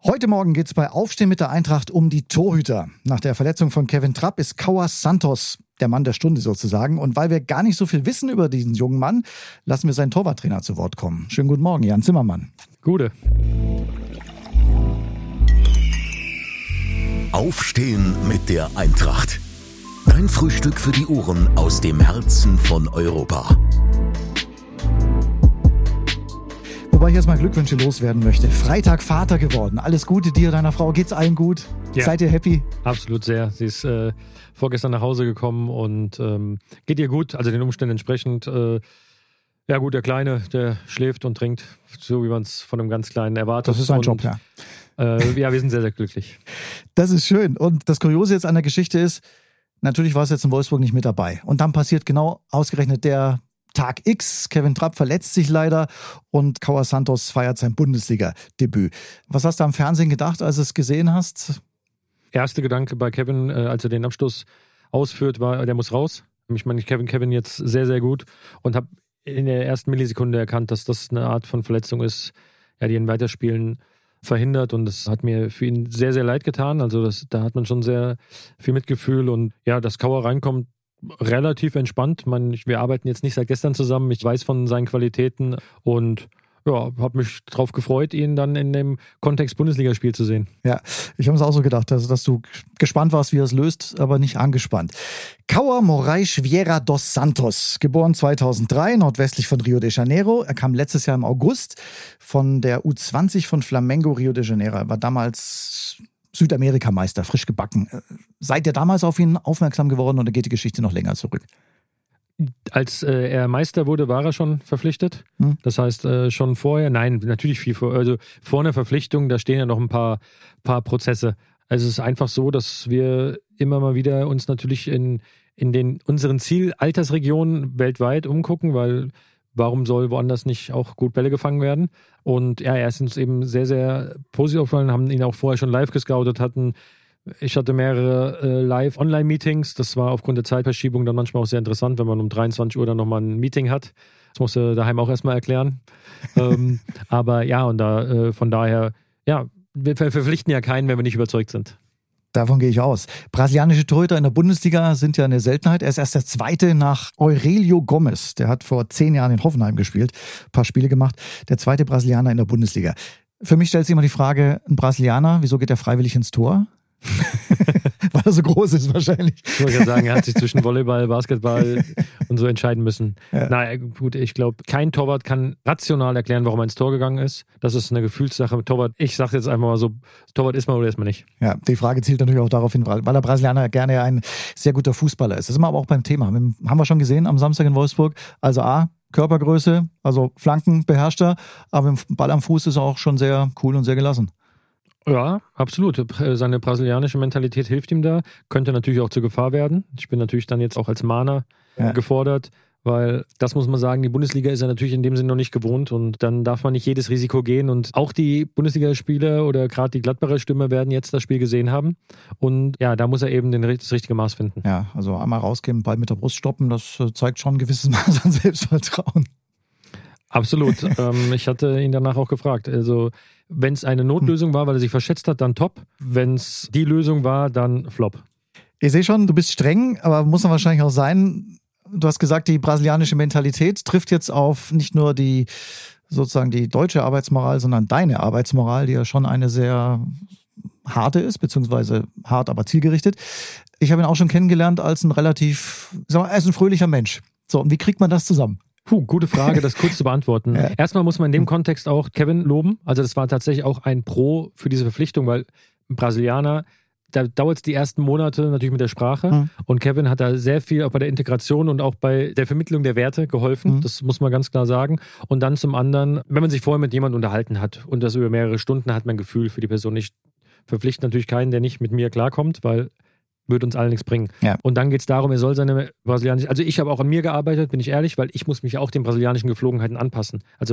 Heute Morgen geht's bei Aufstehen mit der Eintracht um die Torhüter. Nach der Verletzung von Kevin Trapp ist Kaur Santos der Mann der Stunde sozusagen. Und weil wir gar nicht so viel wissen über diesen jungen Mann, lassen wir seinen Torwarttrainer zu Wort kommen. Schönen guten Morgen, Jan Zimmermann. Gute. Aufstehen mit der Eintracht. Dein Frühstück für die Ohren aus dem Herzen von Europa. Wobei ich jetzt mal Glückwünsche loswerden möchte. Freitag Vater geworden. Alles Gute dir, deiner Frau. Geht's allen gut? Ja. Seid ihr happy? Absolut sehr. Sie ist vorgestern nach Hause gekommen und geht ihr gut, also den Umständen entsprechend. Ja gut, der Kleine, der schläft und trinkt, so wie man es von einem ganz Kleinen erwartet. Das ist ein Job, ja. Ja, wir sind sehr, sehr glücklich. Das ist schön. Und das Kuriose jetzt an der Geschichte ist, natürlich war es jetzt in Wolfsburg nicht mit dabei. Und dann passiert genau ausgerechnet der Tag X. Kevin Trapp verletzt sich leider und Kaur Santos feiert sein Bundesliga-Debüt. Was hast du am Fernsehen gedacht, als du es gesehen hast? Erster Gedanke bei Kevin, als er den Abschluss ausführt, war, der muss raus. Ich meine, ich Kevin jetzt sehr, sehr gut und habe in der ersten Millisekunde erkannt, dass das eine Art von Verletzung ist, ja, die ein Weiterspielen verhindert, und das hat mir für ihn sehr, sehr leid getan. Also da hat man schon sehr viel Mitgefühl, und ja, dass Kaur reinkommt, relativ entspannt. Wir arbeiten jetzt nicht seit gestern zusammen. Ich weiß von seinen Qualitäten und ja, habe mich darauf gefreut, ihn dann in dem Kontext Bundesligaspiel zu sehen. Ja, ich habe es auch so gedacht, dass du gespannt warst, wie er es löst, aber nicht angespannt. Kaur Moraes Vieira dos Santos, geboren 2003, nordwestlich von Rio de Janeiro. Er kam letztes Jahr im August von der U20 von Flamengo Rio de Janeiro. Er war damals Südamerikameister, frisch gebacken. Seid ihr damals auf ihn aufmerksam geworden oder geht die Geschichte noch länger zurück? Als er Meister wurde, war er schon verpflichtet. Das heißt, schon vorher, nein, natürlich viel vor, also vor einer Verpflichtung, da stehen ja noch ein paar Prozesse. Also es ist einfach so, dass wir immer mal wieder uns natürlich in unseren Zielaltersregionen weltweit umgucken, weil warum soll woanders nicht auch gut Bälle gefangen werden? Und ja, er ist uns eben sehr, sehr positiv aufgefallen, haben ihn auch vorher schon live gescoutet, ich hatte mehrere Live-Online-Meetings. Das war aufgrund der Zeitverschiebung dann manchmal auch sehr interessant, wenn man um 23 Uhr dann nochmal ein Meeting hat. Das musst du daheim auch erstmal erklären. Aber ja, und von daher, ja, wir verpflichten ja keinen, wenn wir nicht überzeugt sind. Davon gehe ich aus. Brasilianische Torhüter in der Bundesliga sind ja eine Seltenheit. Er ist erst der zweite nach Aurelio Gomes. Der hat vor 10 Jahren in Hoffenheim gespielt, ein paar Spiele gemacht. Der zweite Brasilianer in der Bundesliga. Für mich stellt sich immer die Frage, ein Brasilianer, wieso geht er freiwillig ins Tor? Weil er so groß ist wahrscheinlich. Ich wollte gerade sagen, er hat sich zwischen Volleyball, Basketball und so entscheiden müssen. Ja. Na gut, ich glaube, kein Torwart kann rational erklären, warum er ins Tor gegangen ist. Das ist eine Gefühlssache. Torwart, ich sage jetzt einfach mal so, Torwart ist man oder ist man nicht. Ja, die Frage zielt natürlich auch darauf hin, weil der Brasilianer gerne ein sehr guter Fußballer ist. Das sind wir aber auch beim Thema. Haben wir schon gesehen am Samstag in Wolfsburg. Also Körpergröße, also Flanken beherrscht er, aber im Ball am Fuß ist er auch schon sehr cool und sehr gelassen. Ja, absolut. Seine brasilianische Mentalität hilft ihm da. Könnte natürlich auch zur Gefahr werden. Ich bin natürlich dann jetzt auch als Mahner gefordert, weil das muss man sagen, die Bundesliga ist ja natürlich in dem Sinne noch nicht gewohnt, und dann darf man nicht jedes Risiko gehen, und auch die Bundesligaspieler oder gerade die Gladbacher Stürmer werden jetzt das Spiel gesehen haben, und ja, da muss er eben das richtige Maß finden. Ja, also einmal rausgehen, Ball mit der Brust stoppen, das zeigt schon ein gewisses Maß an Selbstvertrauen. Absolut. Ich hatte ihn danach auch gefragt. Also, wenn es eine Notlösung war, weil er sich verschätzt hat, dann top. Wenn es die Lösung war, dann flop. Ich sehe schon, du bist streng, aber muss dann wahrscheinlich auch sein. Du hast gesagt, die brasilianische Mentalität trifft jetzt auf nicht nur die deutsche Arbeitsmoral, sondern deine Arbeitsmoral, die ja schon eine sehr harte ist, beziehungsweise hart, aber zielgerichtet. Ich habe ihn auch schon kennengelernt als er ist ein fröhlicher Mensch. So, und wie kriegt man das zusammen? Gute Frage, das kurz zu beantworten. Ja. Erstmal muss man in dem Kontext auch Kevin loben. Also das war tatsächlich auch ein Pro für diese Verpflichtung, weil ein Brasilianer, da dauert es die ersten Monate natürlich mit der Sprache. Und Kevin hat da sehr viel auch bei der Integration und auch bei der Vermittlung der Werte geholfen. Das muss man ganz klar sagen. Und dann zum anderen, wenn man sich vorher mit jemandem unterhalten hat und das über mehrere Stunden, hat man ein Gefühl für die Person. Ich verpflichte natürlich keinen, der nicht mit mir klarkommt, weil würde uns allen nichts bringen. Ja. Und dann geht es darum, er soll seine brasilianische, also ich habe auch an mir gearbeitet, bin ich ehrlich, weil ich muss mich auch den brasilianischen Geflogenheiten anpassen. Also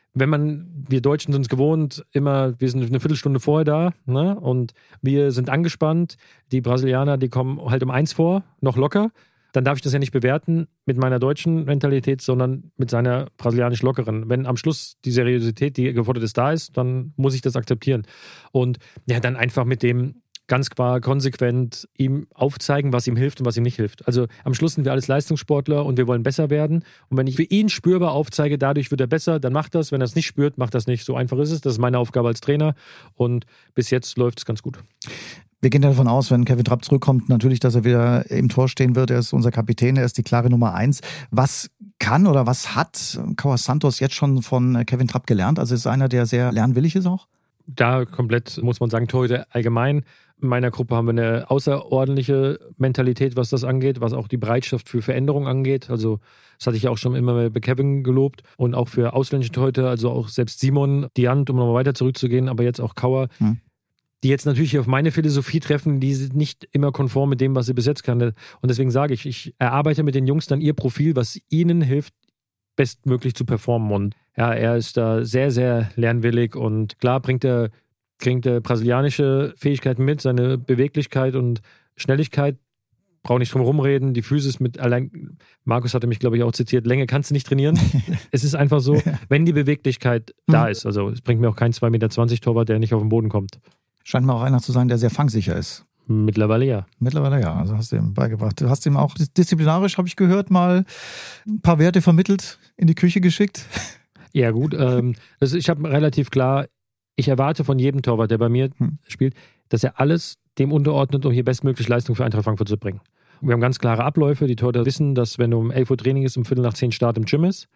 wir Deutschen sind es gewohnt, wir sind eine Viertelstunde vorher da, ne? Und wir sind angespannt. Die Brasilianer, die kommen halt um 1 vor, noch locker. dann darf ich das ja nicht bewerten mit meiner deutschen Mentalität, sondern mit seiner brasilianisch lockeren. Wenn am Schluss die Seriosität, die gefordert ist, da ist, dann muss ich das akzeptieren. Und ja, dann einfach mit dem ganz klar konsequent ihm aufzeigen, was ihm hilft und was ihm nicht hilft. Also am Schluss sind wir alles Leistungssportler und wir wollen besser werden. Und wenn ich für ihn spürbar aufzeige, dadurch wird er besser, dann macht das. Wenn er es nicht spürt, macht das nicht. So einfach ist es. Das ist meine Aufgabe als Trainer. Und bis jetzt läuft es ganz gut. Wir gehen davon aus, wenn Kevin Trapp zurückkommt, natürlich, dass er wieder im Tor stehen wird. Er ist unser Kapitän, er ist die klare Nummer 1. Was kann oder was hat Cauã Santos jetzt schon von Kevin Trapp gelernt? Also ist einer, der sehr lernwillig ist auch? Da komplett, muss man sagen, Torhüter allgemein. In meiner Gruppe haben wir eine außerordentliche Mentalität, was das angeht, was auch die Bereitschaft für Veränderung angeht. Also das hatte ich ja auch schon immer bei Kevin gelobt und auch für ausländische Torhüter, also auch selbst Simon, Diant, um nochmal weiter zurückzugehen, aber jetzt auch Cauã, die jetzt natürlich auf meine Philosophie treffen, die sind nicht immer konform mit dem, was sie bis jetzt kann. Und deswegen sage ich erarbeite mit den Jungs dann ihr Profil, was ihnen hilft, bestmöglich zu performen. Und ja, er ist da sehr, sehr lernwillig und klar bringt er brasilianische Fähigkeiten mit, seine Beweglichkeit und Schnelligkeit, brauche nicht drum rumreden, die Physis mit allein, Markus hatte mich, glaube ich, auch zitiert, Länge kannst du nicht trainieren. Es ist einfach so, wenn die Beweglichkeit da ist, also es bringt mir auch kein 2,20 Meter Torwart, der nicht auf den Boden kommt. Scheint mir auch einer zu sein, der sehr fangsicher ist. Mittlerweile ja. Also hast du ihm beigebracht. Du hast ihm auch disziplinarisch, habe ich gehört, mal ein paar Werte vermittelt, in die Küche geschickt. Ja gut, ich habe relativ klar, ich erwarte von jedem Torwart, der bei mir spielt, dass er alles dem unterordnet, um hier bestmöglich Leistung für Eintracht Frankfurt zu bringen. Wir haben ganz klare Abläufe. Die Torhüter wissen, dass wenn um 11 Uhr Training ist, um 9:45 Start im Gym ist.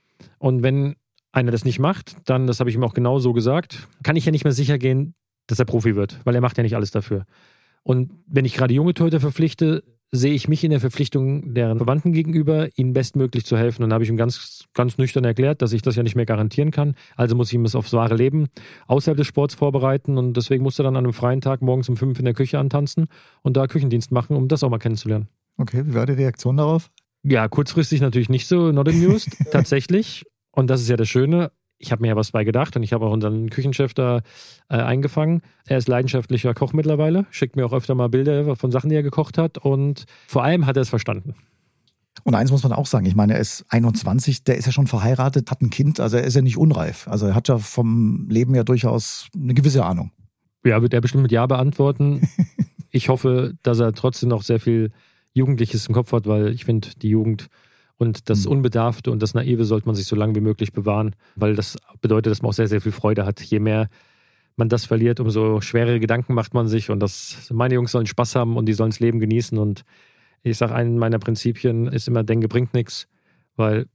Und wenn einer das nicht macht, dann, das habe ich ihm auch genau so gesagt, kann ich ja nicht mehr sicher gehen, dass er Profi wird, weil er macht ja nicht alles dafür. Und wenn ich gerade junge Torhüter verpflichte, sehe ich mich in der Verpflichtung deren Verwandten gegenüber, ihnen bestmöglich zu helfen. Und dann habe ich ihm ganz, ganz nüchtern erklärt, dass ich das ja nicht mehr garantieren kann. Also muss ich ihm das aufs wahre Leben außerhalb des Sports vorbereiten. Und deswegen musste er dann an einem freien Tag morgens um 5 in der Küche antanzen und da Küchendienst machen, um das auch mal kennenzulernen. Okay, wie war die Reaktion darauf? Ja, kurzfristig natürlich nicht so not amused, tatsächlich. Und das ist ja das Schöne. Ich habe mir ja was bei gedacht und ich habe auch unseren Küchenchef da eingefangen. Er ist leidenschaftlicher Koch mittlerweile, schickt mir auch öfter mal Bilder von Sachen, die er gekocht hat und vor allem hat er es verstanden. Und eins muss man auch sagen, ich meine, er ist 21, der ist ja schon verheiratet, hat ein Kind, also er ist ja nicht unreif. Also er hat ja vom Leben ja durchaus eine gewisse Ahnung. Ja, wird er bestimmt mit Ja beantworten. Ich hoffe, dass er trotzdem noch sehr viel Jugendliches im Kopf hat, weil ich finde, die Jugend und das Unbedarfte und das Naive sollte man sich so lange wie möglich bewahren, weil das bedeutet, dass man auch sehr, sehr viel Freude hat. Je mehr man das verliert, umso schwerere Gedanken macht man sich und meine Jungs sollen Spaß haben und die sollen das Leben genießen und ich sage, ein meiner Prinzipien ist immer, denke bringt nichts, weil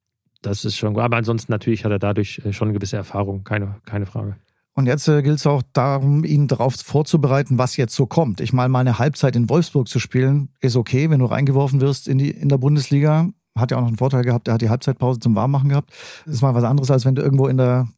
das ist schon gut. Aber ansonsten natürlich hat er dadurch schon eine gewisse Erfahrung, keine Frage. Und jetzt gilt es auch darum, ihn darauf vorzubereiten, was jetzt so kommt. Ich meine, mal eine Halbzeit in Wolfsburg zu spielen, ist okay, wenn du reingeworfen wirst in der Bundesliga. Hat ja auch noch einen Vorteil gehabt, er hat die Halbzeitpause zum Warmmachen gehabt. Das ist mal was anderes, als wenn du irgendwo in der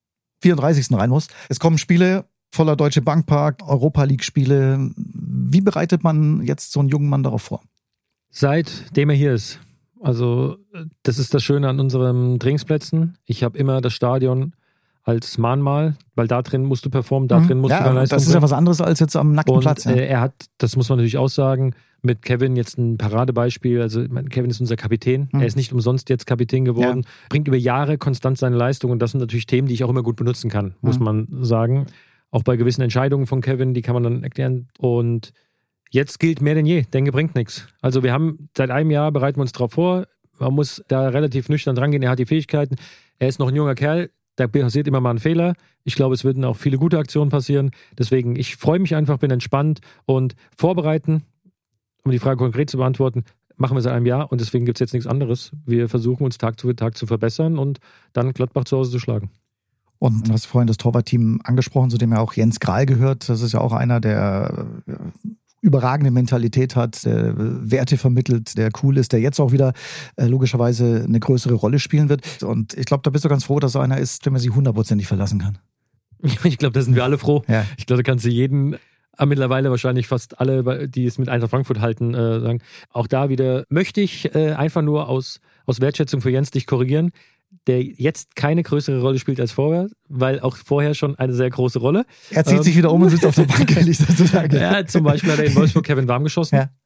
34. rein musst. Es kommen Spiele, voller Deutsche Bankpark, Europa-League-Spiele. Wie bereitet man jetzt so einen jungen Mann darauf vor? Seitdem er hier ist. Also das ist das Schöne an unseren Trainingsplätzen. Ich habe immer das Stadion als Mahnmal, weil da drin musst du performen, da drin musst du deine Leistung das ist ja was anderes als jetzt am nackten Platz. Ja. Er hat, das muss man natürlich auch sagen, mit Kevin jetzt ein Paradebeispiel. Also Kevin ist unser Kapitän. Er ist nicht umsonst jetzt Kapitän geworden. Bringt über Jahre konstant seine Leistung und das sind natürlich Themen, die ich auch immer gut benutzen kann, muss man sagen. Auch bei gewissen Entscheidungen von Kevin, die kann man dann erklären. Und jetzt gilt mehr denn je, denke bringt nichts. Also wir haben seit einem Jahr, bereiten wir uns darauf vor. Man muss da relativ nüchtern dran gehen. Er hat die Fähigkeiten. Er ist noch ein junger Kerl. Da passiert immer mal ein Fehler. Ich glaube, es würden auch viele gute Aktionen passieren. Deswegen, ich freue mich einfach, bin entspannt und vorbereiten, um die Frage konkret zu beantworten, machen wir seit einem Jahr und deswegen gibt es jetzt nichts anderes. Wir versuchen uns Tag für Tag zu verbessern und dann Gladbach zu Hause zu schlagen. Und du hast vorhin das Torwartteam angesprochen, zu dem ja auch Jens Grahl gehört. Das ist ja auch einer, der überragende Mentalität hat, der Werte vermittelt, der cool ist, der jetzt auch wieder logischerweise eine größere Rolle spielen wird. Und ich glaube, da bist du ganz froh, dass so einer ist, den man sich 100% verlassen kann. Ich glaube, da sind wir alle froh. Ja. Ich glaube, da kannst du jeden, mittlerweile wahrscheinlich fast alle, die es mit Eintracht Frankfurt halten, sagen. Auch da wieder möchte ich einfach nur aus Wertschätzung für Jens dich korrigieren, der jetzt keine größere Rolle spielt als vorher, weil auch vorher schon eine sehr große Rolle. Er zieht sich wieder um und sitzt auf der Bank, kann ich dazu sagen. Ja, zum Beispiel hat er in Wolfsburg Kevin warm geschossen. Ja.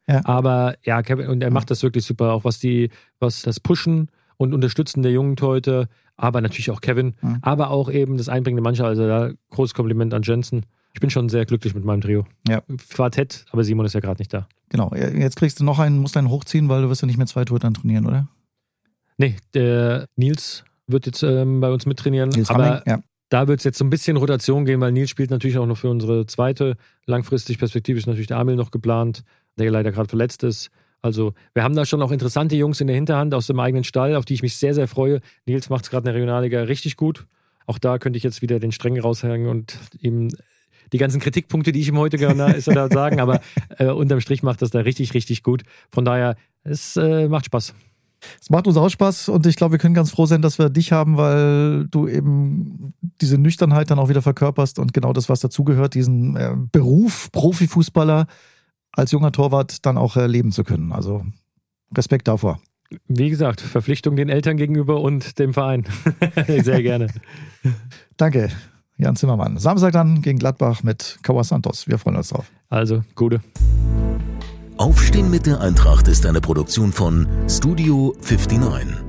Ja. Aber ja, Kevin, und er macht das wirklich super, auch was das Pushen und Unterstützen der jungen Torhüter, aber natürlich auch Kevin, aber auch eben das Einbringen der Mannschaft. Also da großes Kompliment an Jensen. Ich bin schon sehr glücklich mit meinem Trio. Ja. Quartett, aber Simon ist ja gerade nicht da. Genau, jetzt kriegst du noch musst einen hochziehen, weil du wirst ja nicht mehr 2 Torhütern trainieren, oder? Nee, der Nils wird jetzt bei uns mittrainieren, Nils aber Hamming, ja. Da wird es jetzt so ein bisschen Rotation gehen, weil Nils spielt natürlich auch noch für unsere zweite. Langfristig perspektivisch natürlich der Amil noch geplant, der leider gerade verletzt ist. Also wir haben da schon auch interessante Jungs in der Hinterhand aus dem eigenen Stall, auf die ich mich sehr, sehr freue. Nils macht es gerade in der Regionalliga richtig gut. Auch da könnte ich jetzt wieder den Streng raushängen und ihm die ganzen Kritikpunkte, die ich ihm heute gerne sagen, aber unterm Strich macht das da richtig, richtig gut. Von daher, es macht Spaß. Es macht uns auch Spaß und ich glaube, wir können ganz froh sein, dass wir dich haben, weil du eben diese Nüchternheit dann auch wieder verkörperst und genau das, was dazugehört, diesen Beruf Profifußballer als junger Torwart dann auch leben zu können. Also Respekt davor. Wie gesagt, Verpflichtung den Eltern gegenüber und dem Verein. Sehr gerne. Danke, Jan Zimmermann. Samstag dann gegen Gladbach mit Caguas Santos. Wir freuen uns drauf. Also, gute. Aufstehen mit der Eintracht ist eine Produktion von Studio 59.